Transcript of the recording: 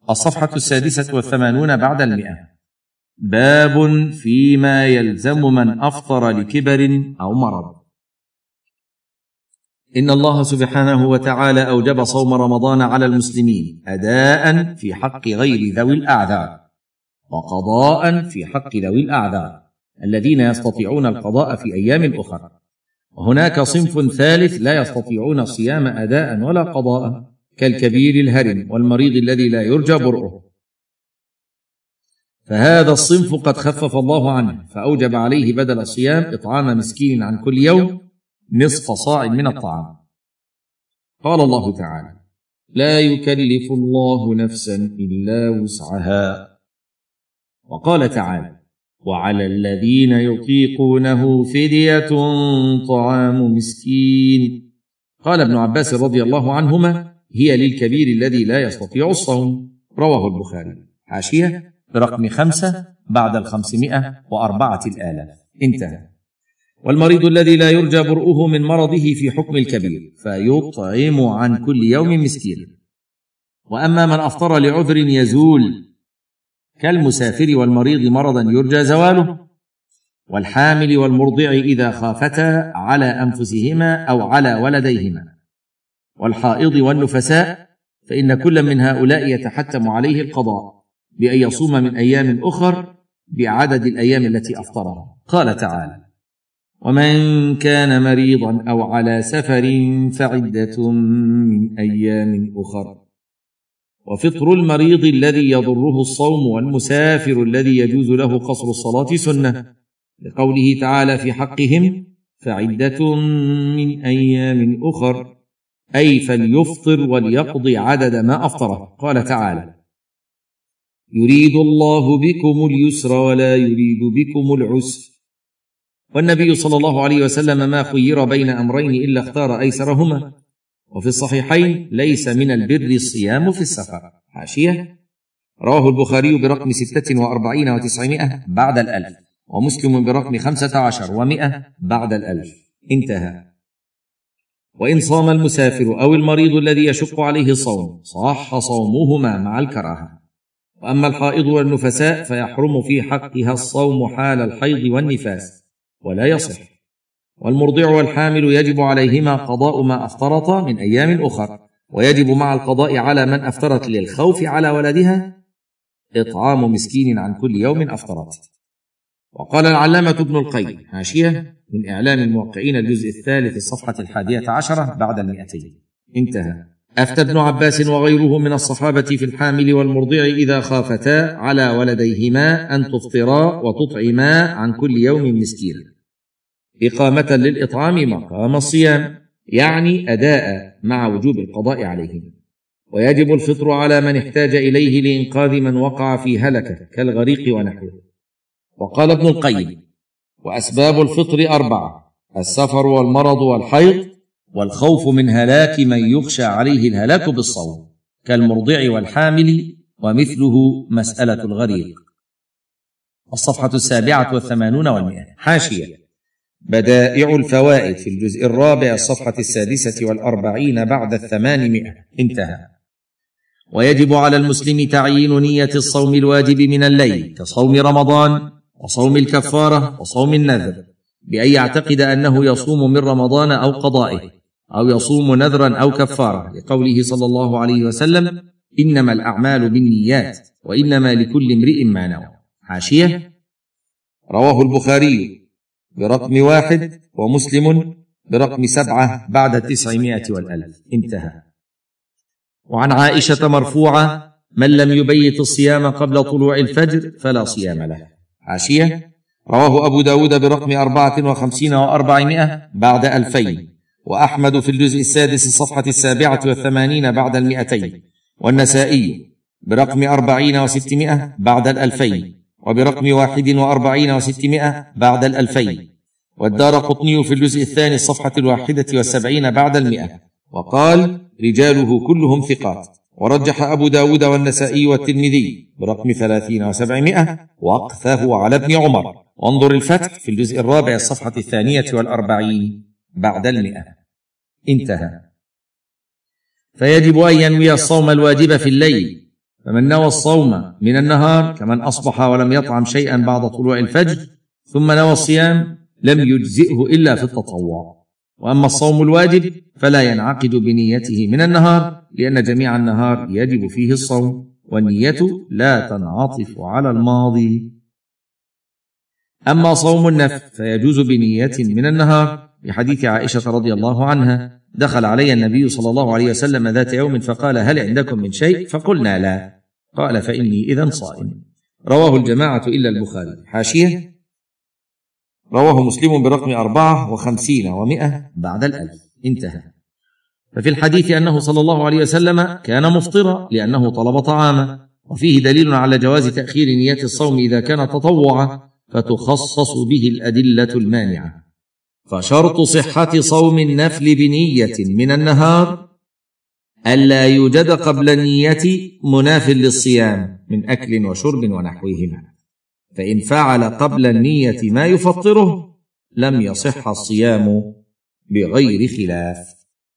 الصفحة 86 بعد 100. باب فيما يلزم من أفطر لكبر أو مرض. إن الله سبحانه وتعالى أوجب صوم رمضان على المسلمين أداء في حق غير ذوي الأعذار، وقضاء في حق ذوي الأعذار الذين يستطيعون القضاء في أيام أخرى. وهناك صنف ثالث لا يستطيعون الصيام أداء ولا قضاء، كالكبير الهرم والمريض الذي لا يرجى برؤه، فهذا الصنف قد خفف الله عنه، فأوجب عليه بدل الصيام إطعام مسكين عن كل يوم نصف صاع من الطعام. قال الله تعالى: لا يكلف الله نفسا إلا وسعها. وقال تعالى: وعلى الذين يطيقونه فدية طعام مسكين. قال ابن عباس رضي الله عنهما: هي للكبير الذي لا يستطيع الصوم. رواه البخاري. حاشية برقم 5 بعد 504,000. انتهى. والمريض الذي لا يرجى برؤه من مرضه في حكم الكبير فيطعم عن كل يوم مسكين. وأما من أفطر لعذر يزول كالمسافر والمريض مرضا يرجى زواله، والحامل والمرضع إذا خافتا على أنفسهما أو على ولديهما، والحائض والنفساء، فإن كل من هؤلاء يتحتم عليه القضاء بأن يصوم من أيام أخر بعدد الأيام التي أفطرها. قال تعالى: ومن كان مريضا أو على سفر فعدة من أيام أخر. وفطر المريض الذي يضره الصوم والمسافر الذي يجوز له قصر الصلاة سنة، لقوله تعالى في حقهم: فعدة من أيام أخر، أي فليفطر وليقضي عدد ما أفطره. قال تعالى: يريد الله بكم اليسر ولا يريد بكم العسر. والنبي صلى الله عليه وسلم ما خير بين أمرين إلا اختار أيسرهما. وفي الصحيحين: ليس من البر الصيام في السفر. حاشية رواه البخاري برقم 46 و900 بعد 1000، ومسلم برقم 15 و100 بعد 1000. انتهى. وإن صام المسافر أو المريض الذي يشق عليه الصوم صح صومهما مع الكراهة. وأما الحائض والنفساء فيحرم في حقها الصوم حال الحيض والنفاس ولا يصح. والمرضع والحامل يجب عليهما قضاء ما أفطرتا من أيام أخر، ويجب مع القضاء على من أفطرت للخوف على ولدها إطعام مسكين عن كل يوم أفطرت. وقال العلامة ابن القيم، حاشية من إعلام الموقعين الجزء 3 الصفحة 11 بعد 200. انتهى. أفتى ابن عباس وغيره من الصحابة في الحامل والمرضع إذا خافتا على ولديهما أن تفطرا وتطعما عن كل يوم مسكينا، إقامة للإطعام مقام الصيام، يعني أداء مع وجوب القضاء عليهم. ويجب الفطر على من احتاج إليه لإنقاذ من وقع في هلكة كالغريق ونحوه. وقال ابن القيم: وأسباب الفطر 4: السفر والمرض والحيض، والخوف من هلاك من يخشى عليه الهلاك بالصوم كالمرضع والحامل، ومثله مسألة الغريق. الصفحة 87 و100. حاشية بدائع الفوائد في الجزء 4 الصفحة 46 بعد 800. انتهى. ويجب على المسلم تعيين نية الصوم الواجب من الليل كصوم رمضان وصوم الكفارة وصوم النذر، بأن يعتقد أنه يصوم من رمضان أو قضائه، أو يصوم نذرا أو كفارة، لقوله صلى الله عليه وسلم: إنما الأعمال بالنيات وإنما لكل امرئ ما نوى. حاشية رواه البخاري برقم 1 ومسلم برقم 7 بعد 900 و1000. انتهى. وعن عائشة مرفوعة: من لم يبيت الصيام قبل طلوع الفجر فلا صيام له. حاشية رواه أبو داود برقم 54 و400 بعد 2000، وأحمد في الجزء 6 الصفحة 87 بعد 200، والنسائي برقم 40 و600 بعد 2000، وبرقم 41 و600 بعد 2000، والدارقطني في الجزء 2 الصفحة 71 بعد 100، وقال: رجاله كلهم ثقات. ورجح أبو داود والنسائي والترمذي برقم 30 و700 وقفه على ابن عمر. وانظر الفتح في الجزء 4 الصفحة 42 بعد 100. انتهى. فيجب أن ينوي الصوم الواجب في الليل فمن نوى الصوم من النهار كمن أصبح ولم يطعم شيئا بعد طلوع الفجر ثم نوى الصيام لم يجزئه إلا في التطوع. وأما الصوم الواجب فلا ينعقد بنيته من النهار، لأن جميع النهار يجب فيه الصوم، والنية لا تنعطف على الماضي. أما صوم النفل فيجوز بنية من النهار، لحديث عائشة رضي الله عنها: دخل علي النبي صلى الله عليه وسلم ذات يوم فقال: هل عندكم من شيء؟ فقلنا لا. قال: فإني إذن صائم. رواه الجماعة إلا البخاري. حاشية: رواه مسلم برقم 54 و100 بعد الألف. انتهى. ففي الحديث أنه صلى الله عليه وسلم كان مفطرا لأنه طلب طعاما، وفيه دليل على جواز تأخير نية الصوم إذا كان تطوعا، فتخصص به الأدلة المانعة. فشرط صحة صوم النفل بنية من النهار ألا يوجد قبل النية مناف للصيام من أكل وشرب ونحوهما، فإن فعل قبل النية ما يفطره لم يصح الصيام بغير خلاف.